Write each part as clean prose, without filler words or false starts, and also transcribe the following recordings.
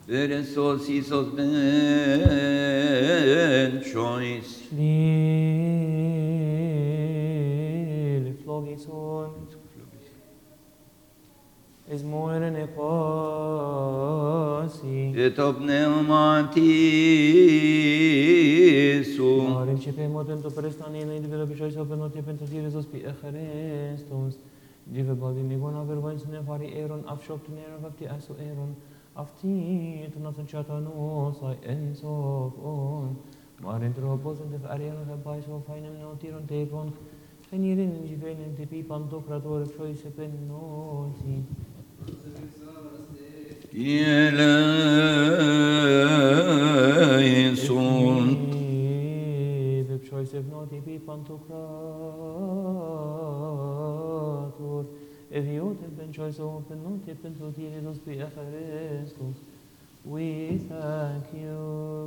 Christos Isos ben choice. Lili flogison. Is more than a quasi. Et pneumatisu. Marim și pe motem to prestani în individu bișoi sau pe note pentru tine sos pe Echarenstos. Dive badi migona vervans ne fari eron afshop ne vapti aso eron. Afti tu nasan chata no sai ensof on. Marim tropos en def ariano have by so finem no tiron tepon. Genirin givenen te pipan to krator choi se pen no si. Eleison. Choice of not be pantocrator. If you have been choice of open not open to the Jesus be Echarestos. We thank you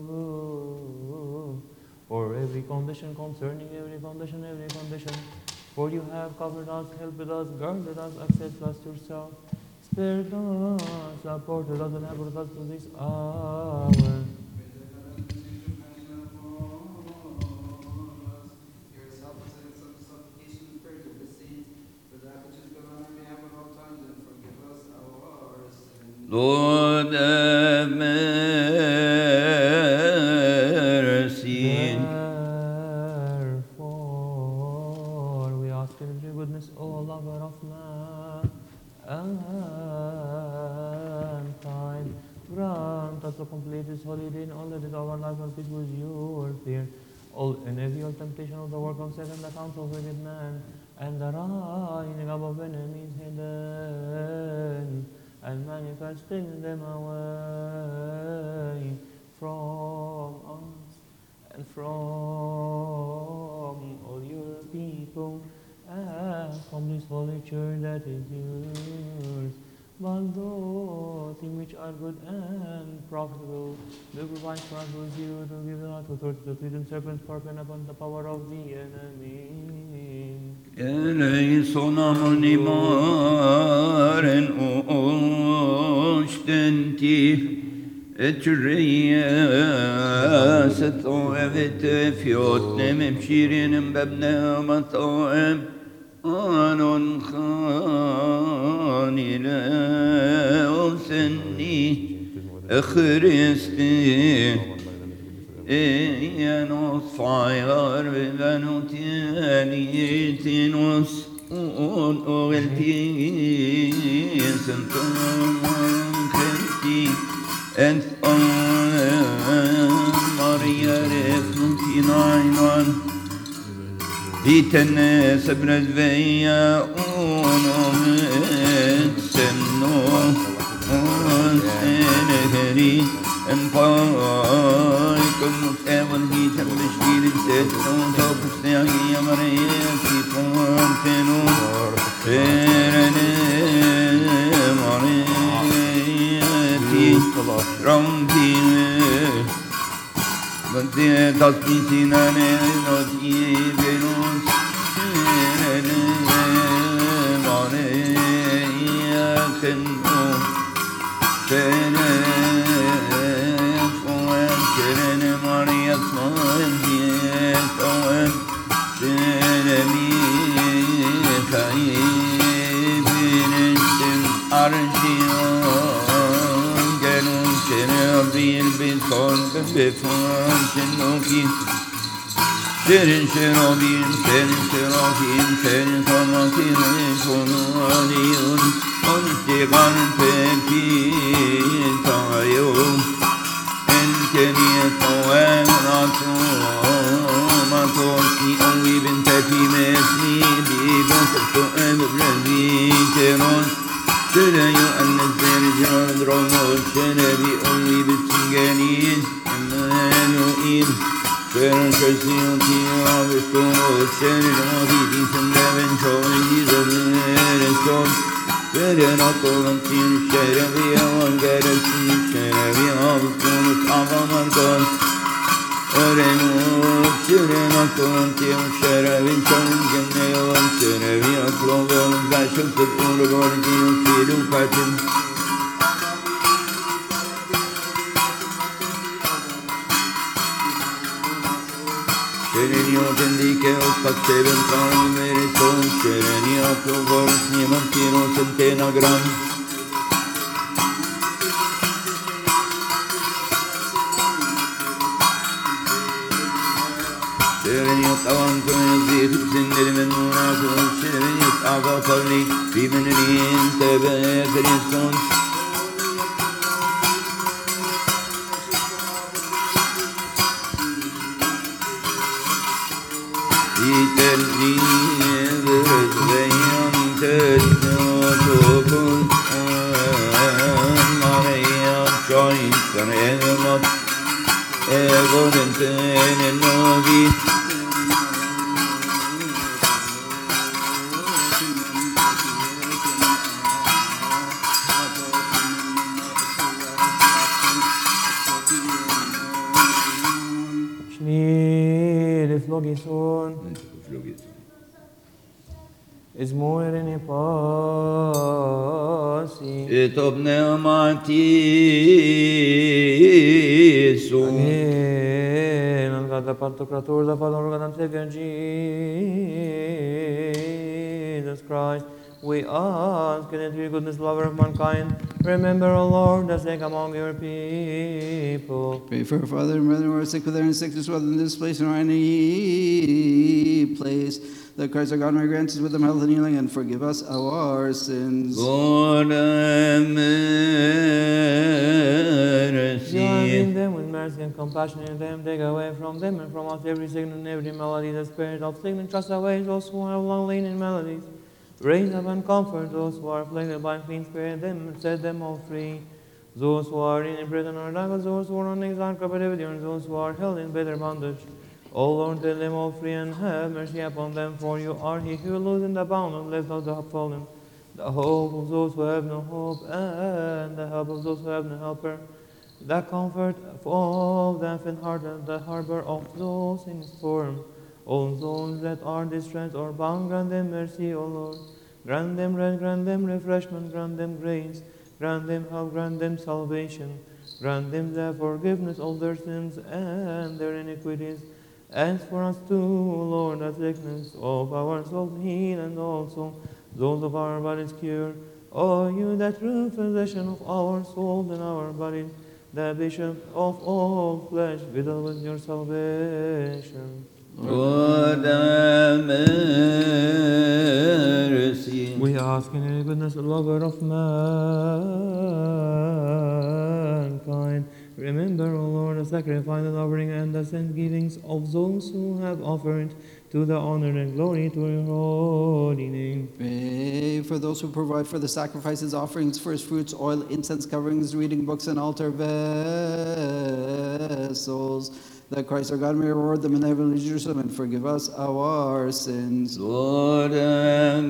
for every condition concerning every condition. For you have covered us, helped us, guarded us, accepted us yourself, spared us, supported us, and helped us to this hour. Lord have mercy. Therefore, we ask in your goodness, O lover of mankind, grant us to complete this holiday in all that is our life and peace with your fear. All and every all temptation of the work of Satan, the counsel of wicked man, and the rising up of enemies hidden, and manifesting them away from us and from all your people, and from this holy church that is yours. But those things which are good and profitable, do provide for us with you to give us authority to tread on serpents, scorpions, upon the power of the enemy. Eleison ammonimaren ostenti et riyasat evet fiyotnem emşirinin bebnemat oem anon khanile osenni Christi Enos fire venutianitinus un oveltis and Christi and Maria refnutinainan Ditene sebresveia unom et senno seneheri and Paikum evan hitam bishkirin tetnon topusneagi amareyati fontenun serene mareyati rampine Vante tasbitinane noti venus serene mareyatenu serene Serene Maria Smoen Seremi Kaibinin Arjion Gelun Serebil Bison Befan Senoki Serin Serobin Serin Serofin Serin Sonokin Sonaliyun Ontigan Pepin Tayum Keniet oemratu Matosi ovi binteti mesni Bibasertu emrezikeron Şereyu ennezleri ciradromu Şerebi ovi bitsingenin Emmanuel Şeren şesiyoti avistonu Şerin avidi semleven çoğidi zömereson Veren akılantın şerevi avan geresin Şerevi avustunuz avamardan Örenuk şeren akılantın şerevin çoğun genne yalan Şerevi akılantın zaşıksız uğru gordiyon filukatin Serenio Pendiceos Paxeben Carmereson, Serenia Plovors Niemantinos Centenagram. Serenius Avantones Vitus in Delimenunacus, Serenius Agapali, Vimenin Tebe Christon. Iternievers Veyantes Notopus Maria Choice Remat Egodenten Novi. Logison is more than a pasi. Et ob pneumatisu. Again, and God the Pantocrator, the Father, God and Savior Jesus Christ, we ask that you, goodness, lover of mankind, remember, O Lord, the sick among your people. Pray for our father and brethren who are sick with their sickness, whether in this place or any place. That Christ our God may grant us with them health and healing and forgive us our sins. Lord, have mercy. Join them with mercy and compassion in them, take away from them and from us every sickness and every malady, the spirit of sickness, cast away those who have long lain in maladies. Raise up and comfort those who are afflicted by unclean spirit, them and set them all free. Those who are in prison or darkness, those who are on exile captivity, and those who are held in bitter bondage. O Lord, set them all free and have mercy upon them, for you are he who loosened the bound and lifts up the fallen, the hope of those who have no hope, and the help of those who have no helper, the comfort of the faint-hearted, the harbor of those in storm. All those that are distressed or bound, grant them mercy, O Lord. Grant them rest, grant them refreshment, grant them grace, grant them help, grant them salvation. Grant them the forgiveness of their sins and their iniquities. As for us too, O Lord, the sickness of our souls heal, and also those of our bodies cure. O you, the true physician of our souls and our bodies, the bishop of all flesh, fill with your salvation. Lord, have mercy. We ask in your goodness, lover of mankind, remember, O Lord, the sacrifice, the offering, and the thanksgivings of those who have offered to the honor and glory to your holy name. Pray for those who provide for the sacrifices, offerings, first fruits, oil, incense coverings, reading books, and altar vessels. That Christ our God may reward them in heavenly Jerusalem and forgive us our sins. Lord, have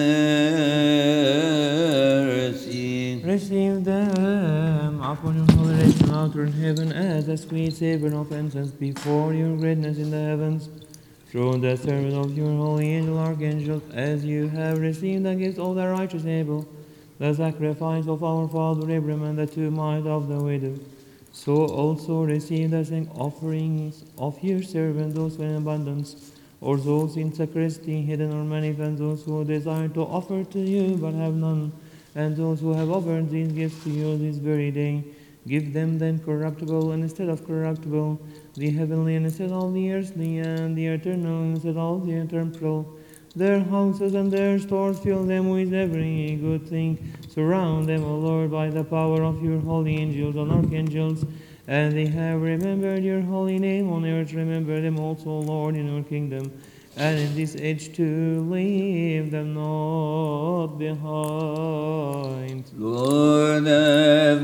mercy. Receive them upon your holy and altar in heaven as a sweet savor of incense before your greatness in the heavens. Through the service of your holy angel archangels, as you have received the gift of the righteous Abel, the sacrifice of our father Abraham, and the two mites of the widow, so also receive the thank offerings of your servants, those in abundance, or those in sacristy, hidden or manifest, those who desire to offer to you but have none, and those who have offered these gifts to you this very day. Give them the incorruptible instead of corruptible, the heavenly instead of the earthly, and the eternal instead of the temporal. Their houses and their stores, fill them with every good thing. Surround them, O Lord, by the power of your holy angels and archangels. And they have remembered your holy name on earth. Remember them also, O Lord, in your kingdom. And in this age too, leave them not behind. Lord, have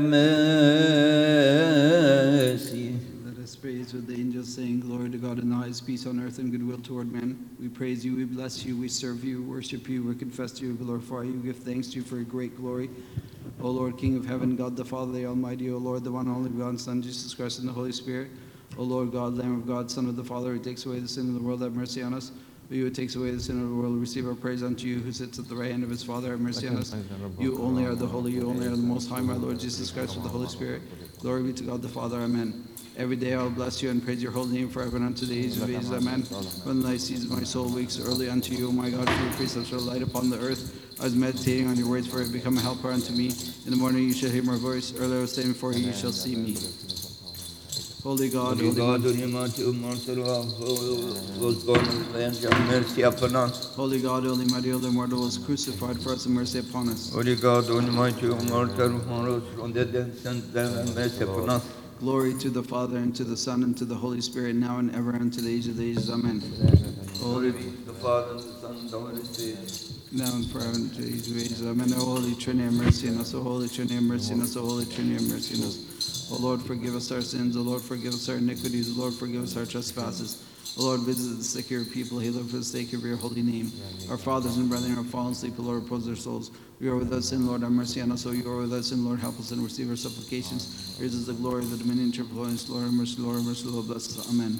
mercy. Let us praise with the angels, saying, Glory to God in the highest, peace on earth and goodwill toward men. We praise you, we bless you, we serve you, worship you, we confess you, glorify you, give thanks to you for your great glory. O Lord, King of heaven, God the Father, the Almighty, O Lord, the one only begotten Son, Jesus Christ, and the Holy Spirit. O Lord God, Lamb of God, Son of the Father, who takes away the sin of the world, have mercy on us. O you who takes away the sin of the world, receive our praise unto you, who sits at the right hand of his Father, have mercy on us. You only are the holy, you only are the most high, my Lord Jesus Christ, with the Holy Spirit. Glory be to God the Father, amen. Every day I will bless you and praise your holy name forever and unto the age of ages. Amen. When thy sees my soul wakes early unto you, O my God, for your precepts shall light upon the earth. I was meditating on your words, for it become a helper unto me. In the morning you shall hear my voice. Early I was standing before you, you shall see me. Holy God, Holy Holy God, One, Almighty, immortal, was born and have mercy upon us. Holy God, Holy Mighty, Holy Immortal, was crucified for us and mercy upon us. Holy God, Almighty, immortal, rose from the dead, and have mercy upon us. Glory to the Father, and to the Son, and to the Holy Spirit, now and ever, and to the age of the ages. Amen. Holy be the Father, and the Son, and the Holy Spirit. Now and forever, and to the age of ages. Amen. O Holy Trinity, have mercy on us. O Holy Trinity, have mercy on us. O Holy Trinity, have mercy on us. O Lord, forgive us our sins. O Lord, forgive us our iniquities. O Lord, forgive us our trespasses. O Lord, visit the sick of your people. Heal them for the sake of your holy name. Our fathers and brethren are fallen asleep. O Lord, repose their souls. You are with us in, Lord, have mercy on us. O you are with us in, Lord, help us and receive our supplications. Yours is the glory, the dominion, triple holiness. Lord, have mercy, Lord, have mercy, Lord, bless us. Amen.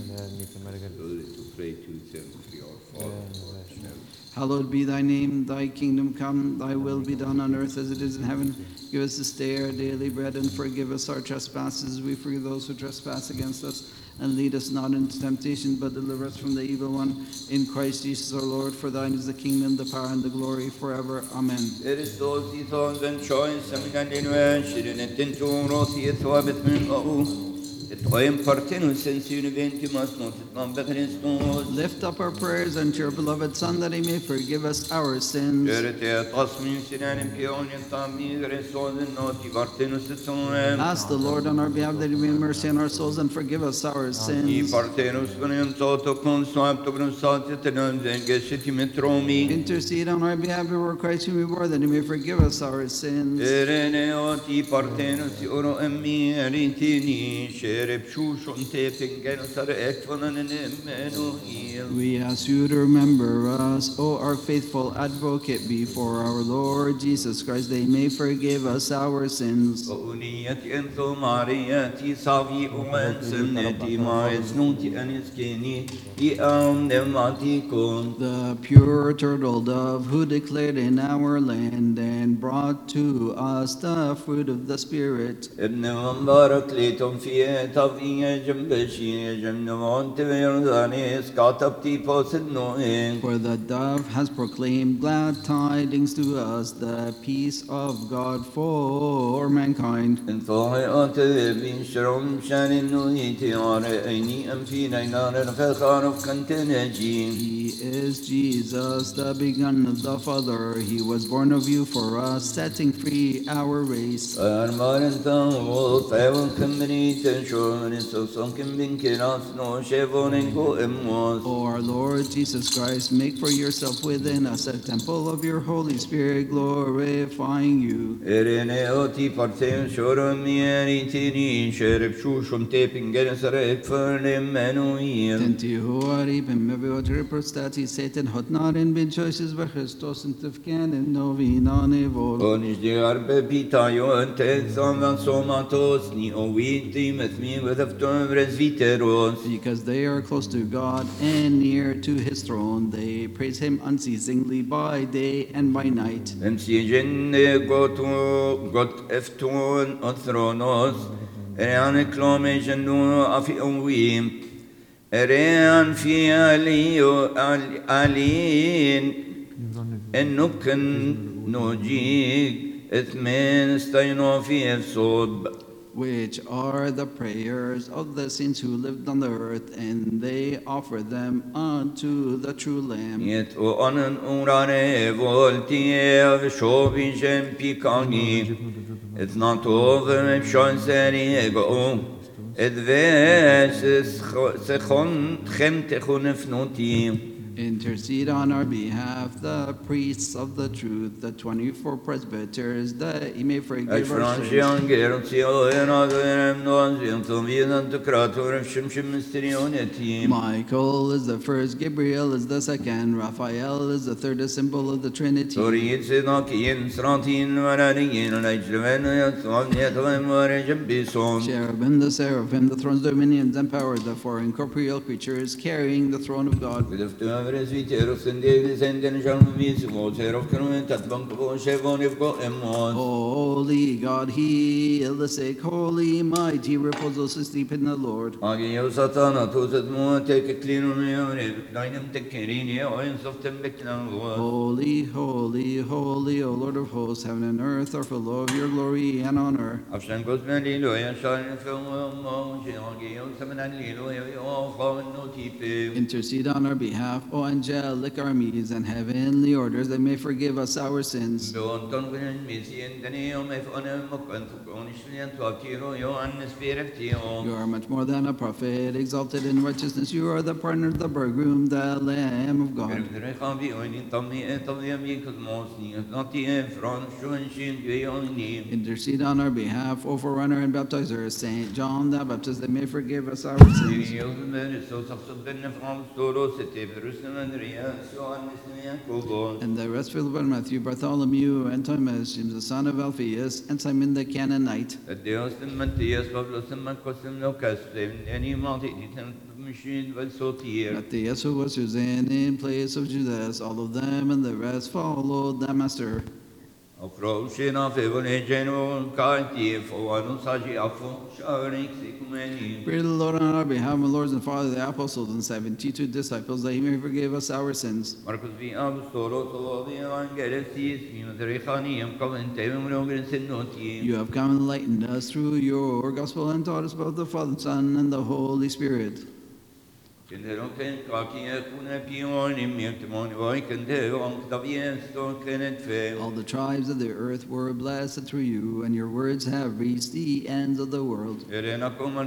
Glory to pray to them, our Father. Hallowed be thy name, thy kingdom come, thy will be done on earth as it is in heaven. Give us this day our daily bread, and forgive us our trespasses. We forgive those who trespass against us. And lead us not into temptation, but deliver us from the evil one. In Christ Jesus our Lord, for thine is the kingdom, the power, and the glory forever. Amen. Christos ithon ben choice samigan dinwen shirin tintu rosi thwabet min au et qoyim partenus sensune ventimas not nam Christos Lift up our prayers unto your beloved Son, that he may forgive us our sins. Gerete tasmin sinanim pion tami Christos not partenus tsum Ask the Lord on our behalf that he may have mercy on our souls and forgive us our I sins. partenus kunem toto consap to gnusat tenan geshiti metromi Intercede on our behalf before Christ whom we bore, that he may forgive us our sins. Erene oti partenus oro emmi eritini shereb shushon te pingen sar ekvanan Emmanuel We ask you to remember us, O our faithful advocate before our Lord Jesus Christ, that he may forgive us our sins. Uniyati enzo Mariati savi umen senneti ma esnuti aniskeni I am nematikon The pure turtle dove who declared in our land and brought to us the fruit of the Spirit. ابن مبارك ليتم فيه تفيه جنبشي جنبان تبيردانيس كاتبتي بوسنوين For the dove has proclaimed glad tidings to us, the peace of God for mankind. انطوهيات بشرم شان النويتي عرأيني أم في نينار الفخارف كنت نجيم He is Jesus, the begotten of the Father. He was born of you for us, setting free our race. أرمان تنغوط أيوان كمري تنشون سوسون كم بنكراس نو شيفون كو إموس O our Lord Jesus Christ, make for yourself within us a temple of your Holy Spirit, glorifying you. إريني أوتي بارتين شورو مياري تيني شرب شوشم تيبين جنسر إكفر إمانويل Tenti huari bimmevi otripostati Satan hot not in bin choices but Christos and Tifkan and Novinane vol. Onish di arbe pitajo أنت إكسام سوماتوس ني أويتي مثمي وذفتون برزفيتروس Because they are close to God and near to his throne, they praise him unceasingly by day and by night. امسي جن قط افتون أثرونوس إريان كلومي جنو أفي أويم إريان في ألين النكن نوجيك اثمين استينو في الصوب Which are the prayers of the saints who lived on the earth, and they offer them unto the true Lamb. يت وأنن أوراني فولتي شوبي جنبي كاني إثناتو فمشون ساري إغو إذ سخون خمت خنفنوتي Intercede on our behalf, the priests of the truth, the 24 presbyters, that he may forgive our أشران sins. شيان غير سيوين أذيرم نوزين تنبيذن تكراتور شمشم مستريونتي Michael is the first, Gabriel is the second, Raphael is the third, a symbol of the Trinity. توريد صداقين سراتين ورانيين الأجلوين يطوام يطوام ورجم بيسون Cherubim, the seraphim, the thrones, dominions, and powers, the four incorporeal creatures carrying the throne of God. بدفتوا Vresviteros and Davis and then Shalmis, water of Cruent at Banco Chevon of Goemon. Holy God, heal the sick. Holy, mighty, repose those who sleep in the Lord. Agio Satana, Toset Mo, take a clean Dynam Tekirini, oils of Tembeklan. Holy, holy, holy, O Lord of hosts, heaven and earth are full of your glory and honor. Afshan Gosman Lilo, and Sharon Film, Agio Saman Lilo, no Tipe. Intercede on our behalf, O angelic armies and heavenly orders, that may forgive us our sins. Don't confident Missy and Daniel, if on a mock and to Akiro, Johannes Spiritio. You are much more than a prophet, exalted in righteousness. You are the partner of the bridegroom, the Lamb of God. Intercede on our behalf, O forerunner and baptizer, Saint John the Baptist, that may forgive us our sins. And the rest Philip and Matthew, Bartholomew and Thomas, James the son of Alphaeus, and Simon the Canaanite. Matthias, who was Suzanne in place of Judas, all of them and the rest followed the Master. Pray the Lord on our behalf, my lords and fathers, the apostles and 72 disciples, that he may forgive us our sins. You have come and enlightened us through your gospel and taught us about the Father, Son, and the Holy Spirit. All the tribes of the earth were blessed through you, and your words have reached the ends of the world. Pray the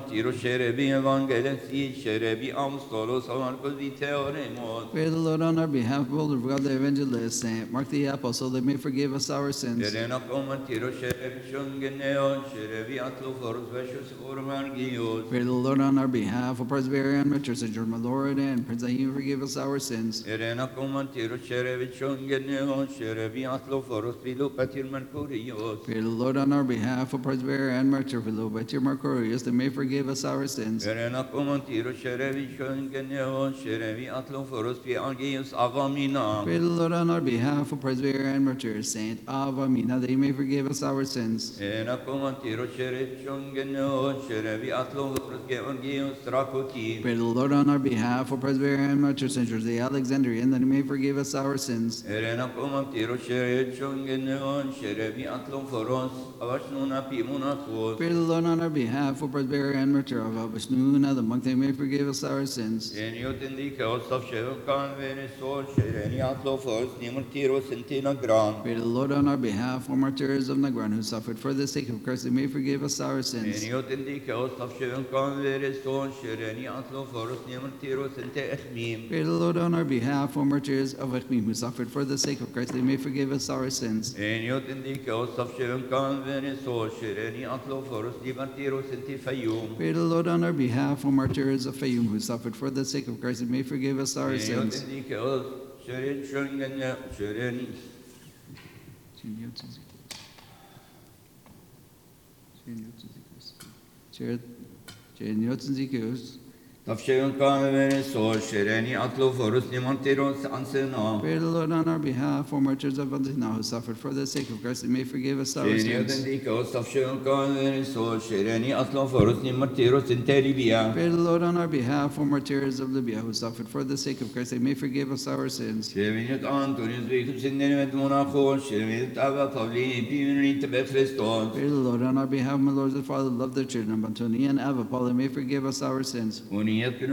Lord on our behalf, Lord of God, the evangelist, Saint Mark the Apostle, that may forgive us our sins. Pray the Lord on our behalf, O Presbyterian Richard, St. George, my Lord, and Prince, that you forgive us our sins. Pray the Lord on our behalf, O Presbyterian Martyr, Philobatier Mercurius, that may forgive us our sins. Pray the Lord on our behalf, O Presbyterian Martyr, Saint Avamina, that he may forgive us our sins. Pray the Lord on our behalf, O Presbyterian Martyr, Saint George the Alexandrian, that he may forgive us our sins. Pray the Lord on our behalf, O Presbyterian Martyr of Abashnuna, the monk, that he may forgive us our sins. Pray the Lord on our behalf, O martyrs of Nagran, who suffered for the sake of Christ, that he may forgive us our sins. Pray the Lord on our behalf, O martyrs of Echmim, who suffered for the sake of Christ, that he may forgive us our sins. Pray the Lord on our behalf, O martyrs of Fayum, who suffered for the sake of Christ, that he may forgive us our sins. Pray the Lord on our behalf, O martyrs of Antina, who suffered for the sake of Christ, that he may forgive us our sins. Pray the Lord on our behalf, O martyrs of Libya, who suffered for the sake of Christ, that he may forgive us our sins. Pray the Lord on our behalf, my lords and fathers, love their children, Antony and Ava Paul, that may forgive us our sins. Pray the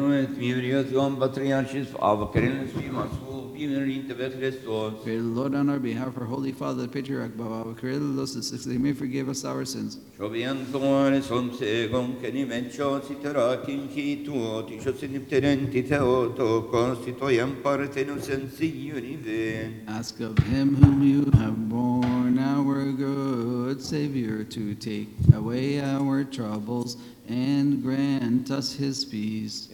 Lord on our behalf, our Holy Father, the Patriarch Baba Kyrillos the Sixth, that he may forgive us our sins. Ask of him whom you have borne, our good Savior, to take away our troubles and grant us his peace.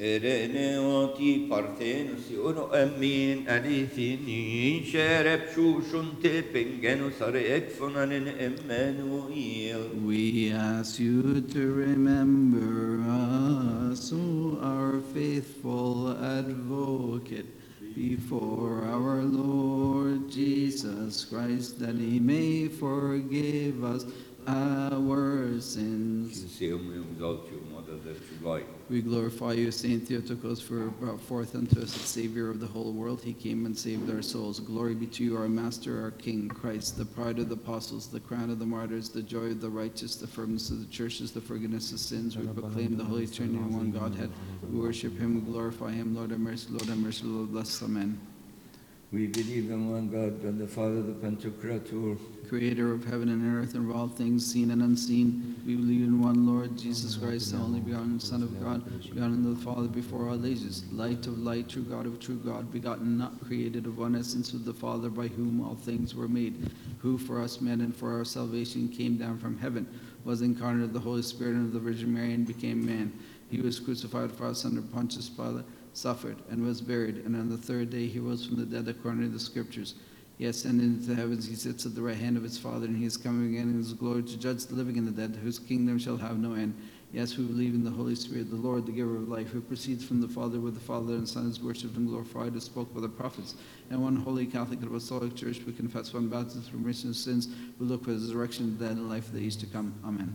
We ask you to remember us, O our faithful advocate. advocate before our Lord Jesus Christ, that he may forgive us our sins. Museum we exalt you, Mother, that you like. We glorify you, Saint Theotokos, for brought forth unto us the Savior of the whole world. He came and saved our souls. Glory be to you, our Master, our King, Christ, the pride of the apostles, the crown of the martyrs, the joy of the righteous, the firmness of the churches, the forgiveness of sins. We proclaim the Holy Trinity in one Godhead. We worship him, we glorify him. Lord have mercy, Lord have mercy, Lord bless. Amen. We believe in one God, God the Father, the Pantocrator, Creator of heaven and earth and of all things seen and unseen. We believe in one Lord, Jesus Christ, the only begotten Son of God, begotten of the Father before all ages, light of light, true God of true God, begotten, not created, of one essence with the Father, by whom all things were made, who for us men and for our salvation came down from heaven, was incarnate of the Holy Spirit and of the Virgin Mary, and became man. He was crucified for us under Pontius Pilate, suffered, and was buried, and on the third day he rose from the dead according to the Scriptures. He ascended into the heavens, he sits at the right hand of his Father, and he is coming again in his glory to judge the living and the dead, whose kingdom shall have no end. Yes, we believe in the Holy Spirit, the Lord, the giver of life, who proceeds from the Father, with the Father and Son is worshipped and glorified, who spoke by the prophets. And one holy Catholic and apostolic church, we confess one baptism for remission of sins. We look for the resurrection of the dead and life of the age to come. Amen.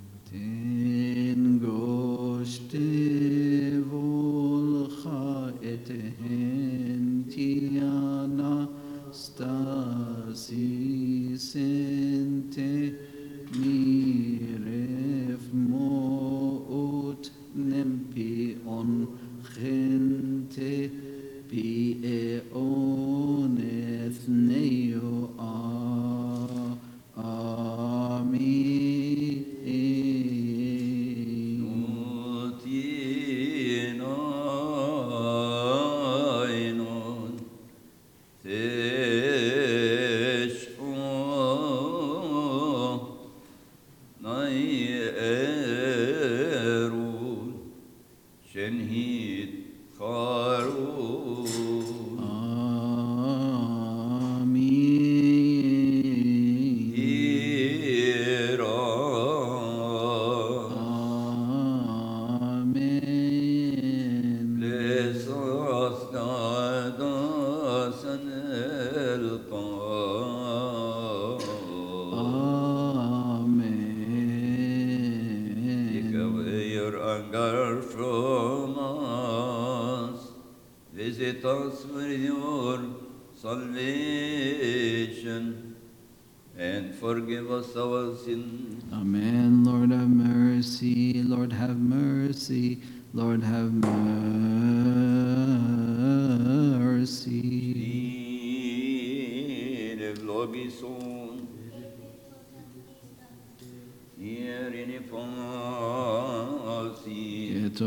Ten goshte volcha et hentiana stasi sente miref moot nempi on gente pi eoneth neo amin. Visit us with your salvation and forgive us our sins. Amen. Lord have mercy, Lord have mercy, Lord have mercy. Eυλογήσον, ierine pasi. Et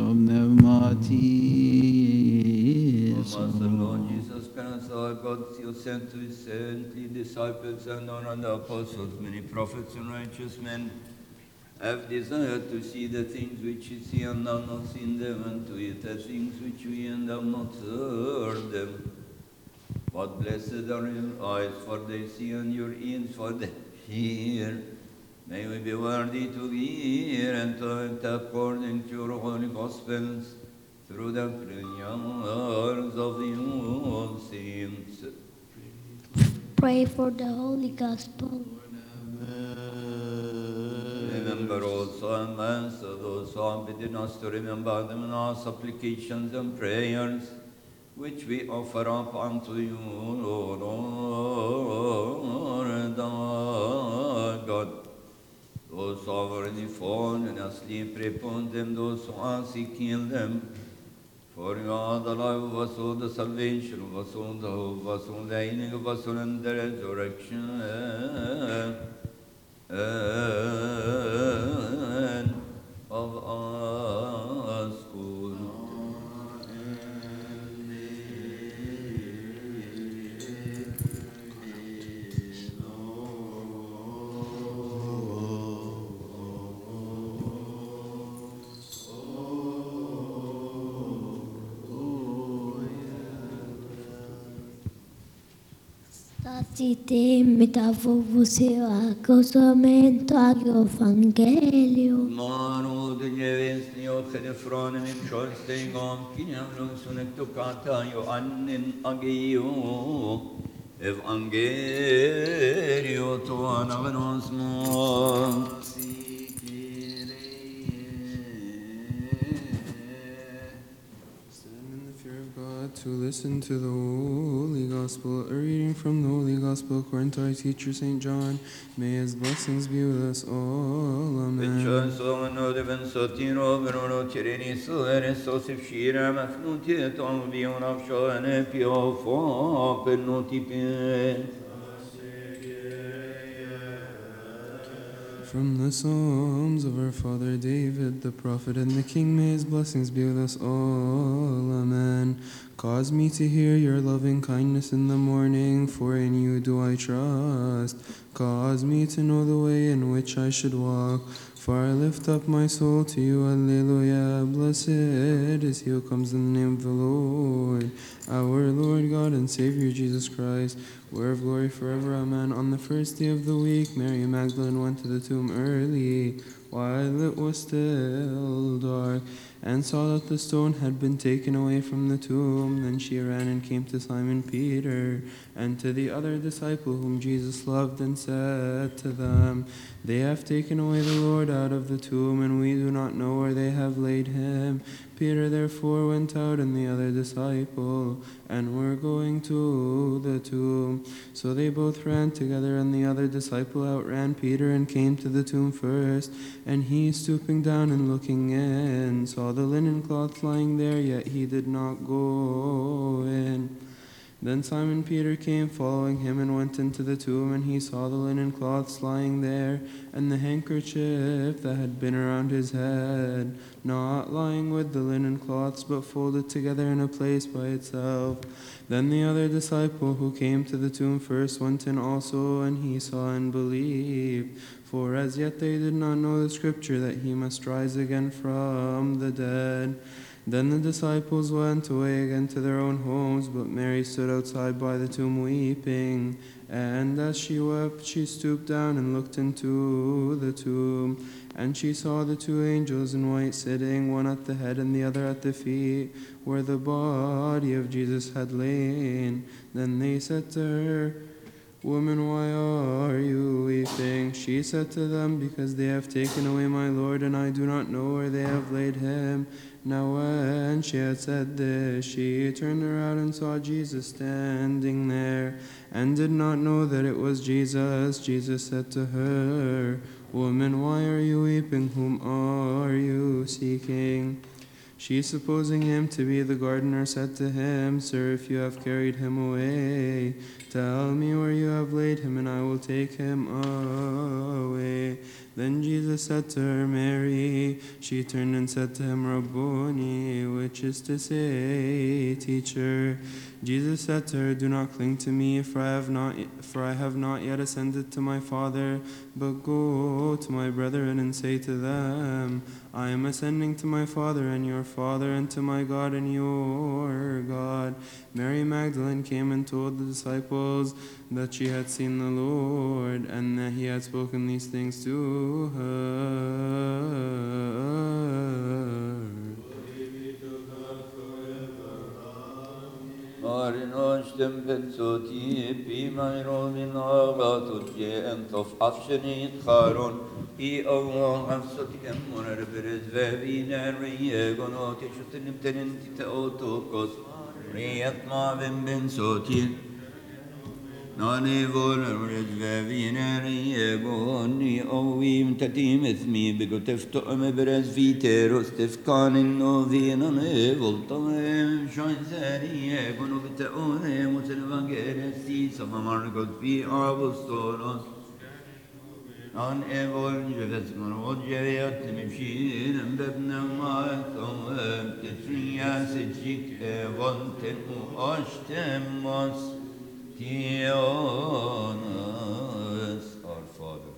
omneumatis. Master Lord Jesus Christ, our God, you sent to his saintly disciples and on the apostles, many prophets and righteous men, have desired to see the things which you see and have not seen them, and to eat the things which we and have not heard them. But blessed are your eyes, for they see, and your ears, for they hear. May we be worthy to hear and to act according to your holy gospels, through the prayers of the old saints. Pray for the Holy Gospel. Remember also, and answer those who have bidden us to remember them in our supplications and prayers, which we offer up unto you, Lord our God. Those who have already fallen asleep, pray upon them. Those who are sick, heal them. For you are the life of us all, the salvation of us all, the hope of us all, the healing of us all, and the resurrection of us all. Tacite metafovuseo accosamento agio evangelio. Manu de Jeves nio Chelefronem im Scholstegom, Kiniam Lungsunek Tocata Ioannin Agio, Evangelio Toan Agnosmos. Stand in the fear of God to listen to the Holy Gospel. A reading from the Holy Gospel according to our teacher St. John. May his blessings be with us all. Amen. Vincenzo de Vensotino, Verono Tirini, Suere, Sosif Shira, Mafnuti, Tom Bion of Shoane, Pio, Fo, Penutipe. From the Psalms of our father David, the prophet and the king, may his blessings be with us all. Amen. Cause me to hear your loving kindness in the morning, for in you do I trust. Cause me to know the way in which I should walk, for I lift up my soul to you. Alleluia. Blessed is he who comes in the name of the Lord, our Lord God and Savior Jesus Christ. Word of glory forever, amen. On the first day of the week, Mary Magdalene went to the tomb early, while it was still dark, and saw that the stone had been taken away from the tomb. Then she ran and came to Simon Peter and to the other disciple whom Jesus loved, and said to them, "They have taken away the Lord out of the tomb, and we do not know where they have laid him." Peter therefore went out and the other disciple, and were going to the tomb. So they both ran together, and the other disciple outran Peter and came to the tomb first. And he, stooping down and looking in, saw the linen cloth lying there, yet he did not go in. Then Simon Peter came following him and went into the tomb, and he saw the linen cloths lying there, and the handkerchief that had been around his head, not lying with the linen cloths, but folded together in a place by itself. Then the other disciple who came to the tomb first went in also, and he saw and believed. For as yet they did not know the scripture that he must rise again from the dead. Then the disciples went away again to their own homes, but Mary stood outside by the tomb weeping. And as she wept, she stooped down and looked into the tomb. And she saw the two angels in white sitting, one at the head and the other at the feet, where the body of Jesus had lain. Then they said to her, "Woman, why are you weeping?" She said to them, "Because they have taken away my Lord, and I do not know where they have laid him." Now when she had said this, she turned around and saw Jesus standing there, and did not know that it was Jesus. Jesus said to her, "Woman, why are you weeping? Whom are you seeking?" She, supposing him to be the gardener, said to him, "Sir, if you have carried him away, tell me where you have laid him, and I will take him away." Then Jesus said to her, "Mary." She turned and said to him, "Rabboni," which is to say, Teacher. Jesus said to her, "Do not cling to me, for I have not yet ascended to my Father, but go to my brethren and say to them, I am ascending to my Father and your Father, and to my God and your God." Mary Magdalene came and told the disciples that she had seen the Lord, and that he had spoken these things to her. Marinoștem pensotie, pimai romin agatutje, entof afshenit charon, I Allah afsotikem moner berez veviner riegonot, yeshutenim tenentite otokos, riet mavim bensotie. Nani voler berez veviner riegoni, ovim tatim ethmi, begotefto ame berez viteros, tefkanin novinan evoltamem, shoinzeri egono viteone, mutel vangeresi, samamargot vi apostolos. An evol jeves marod jeviat mimshin bebna matom tetriya sejik evol tenu ashtemos tionas. Our Father.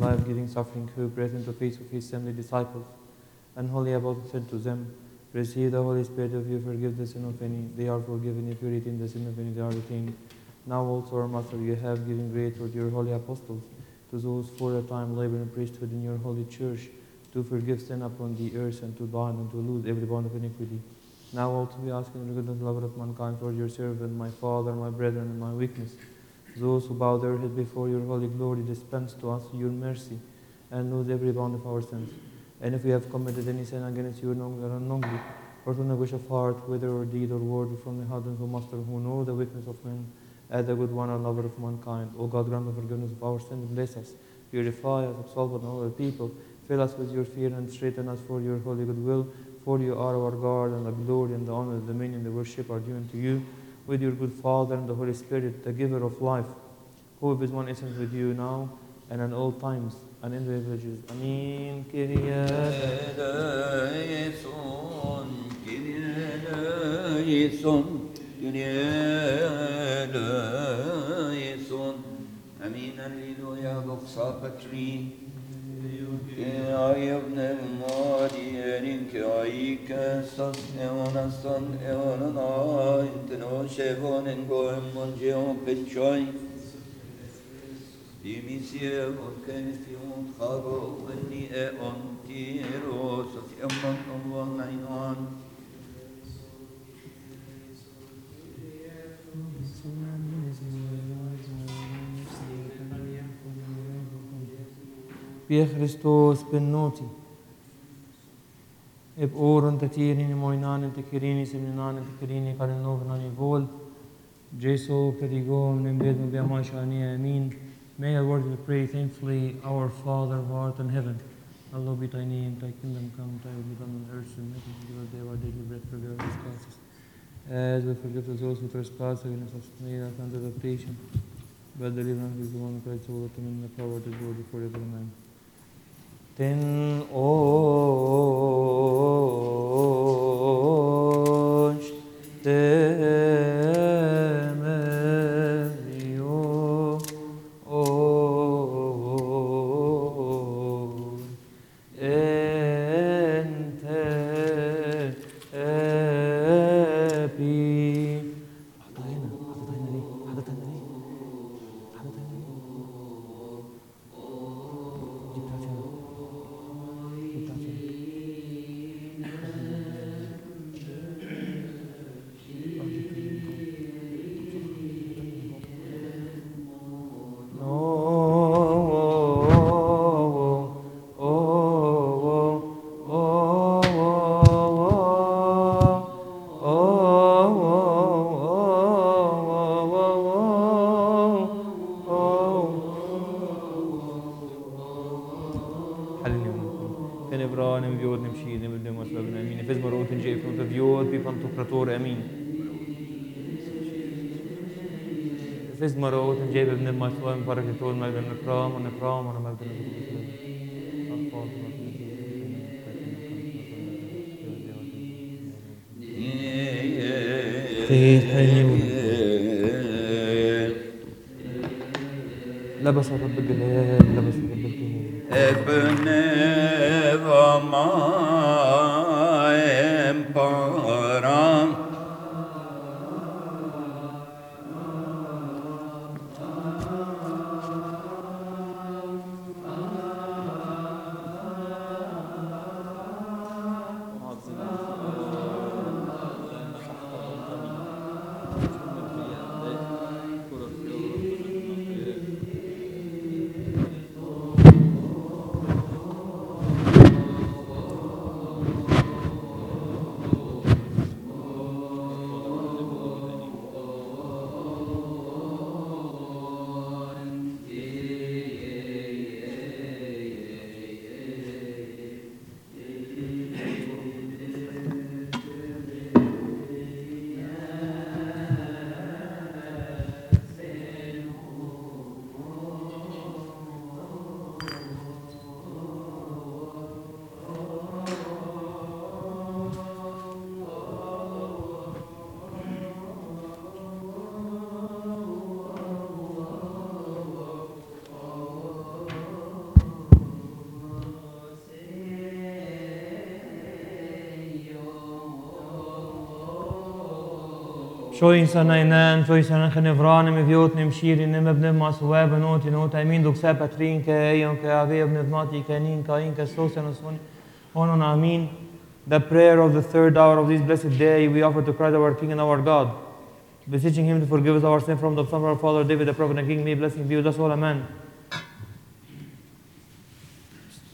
life-giving suffering, who present the face of his 70 disciples, and holy apostle said to them, receive the Holy Spirit. If you forgive the sin of any, they are forgiven. If you retain the sin of any, they are retained. Now also, our Master, you have given grace to your holy apostles, to those for a time labor in priesthood in your holy church, to forgive sin upon the earth, and to bind and to loose every bond of iniquity. Now also we ask in the goodness and love of mankind for your servant, my father, my brethren, and my weakness. Those who bow their head before your holy glory, dispense to us your mercy, and lose every bond of our sins. And if we have committed any sin against you knowingly or unknowingly, or from the wish of heart, whether or deed or word, or from the heart of Master, who know the weakness of men, as the good one and lover of mankind, O God, grant the forgiveness of our sins, and bless us, purify us, absolve us, and all our people, fill us with your fear, and straighten us for your holy goodwill. For you are our God, and the glory and the honor, the dominion, and the worship are due unto you, with your good Father and the Holy Spirit, the giver of life, who is one essence with you now and in all times and in the ages. Amen. Kyrie eleison, Kyrie eleison, Kyrie eleison. Amen. Alleluia. Doxa Patri. Kyrie pneumadianin, Kyrie Kestas, Eonastan, Eonana, Inteno and Goem, Mongeo, Petchoi. Dimisie, Volcanition, Hago, Veni, Eon, Tiro, Sofiaman, One, Nine. Via Christos benoti. Eb oren te tirini moinan te kirini seminan te kirini karenovnani vol. Jesu pedigom nembedum via mashani amin. May I worship and pray thankfully, our Father who art in heaven. Hallowed be thy name, thy kingdom come, thy will be done on earth and heaven. Give us day our daily bread, forgive us trespasses, as we forgive those who trespass against us. May us under temptation, but deliver us from the one who Christ, so that in the power of the glory forever. Amen. Ten osh temerio o ente epi. فز مرات جايب ابن المشروع من بركة طول مجد الإكرام ونكرام ونمجد الإكرام. لبس رب الجلال لبس رب الجلال ابن وما امبارام Shoj sa na inen, shoj sa na khenevranem e vjotnim shirin e me bnev masuwe benotin ot amin duk se patrin ke ejon ke ave bnevmati ke nin ka in ke sosen osoni onon amin. The prayer of the third hour of this blessed day we offer to Christ our King and our God, beseeching him to forgive us our sin from the son of our father David the prophet and King. May blessing be with us all, amen.